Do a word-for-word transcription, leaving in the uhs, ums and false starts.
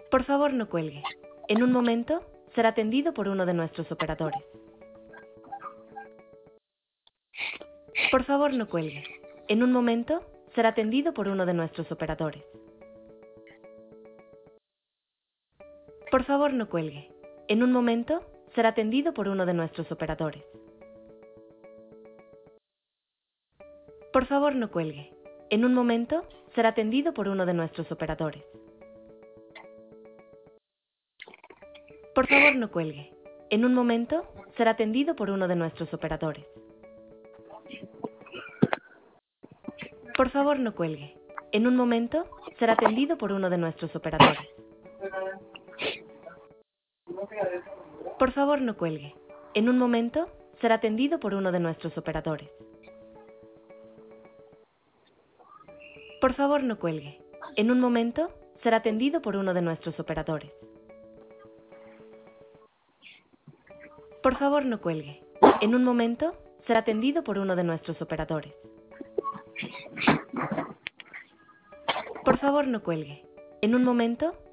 Por favor, no cuelgue. En un momento, será atendido por uno de nuestros operadores. Por favor, no cuelgue. En un momento, será atendido por uno de nuestros operadores. Por favor, no cuelgue. En un momento, será atendido por uno de nuestros operadores. Por favor, no cuelgue. En un momento, será atendido por uno de nuestros operadores. Por favor, no cuelgue. En un momento, será atendido por uno de nuestros operadores. Por favor, no cuelgue. En un momento, será atendido por uno de nuestros operadores. Por favor, no cuelgue. En un momento, será atendido por uno de nuestros operadores. Por favor, no cuelgue. En un momento, será atendido por uno de nuestros operadores. Por favor, no cuelgue. En un momento, será atendido por uno de nuestros operadores. Por favor, no cuelgue. En un momento,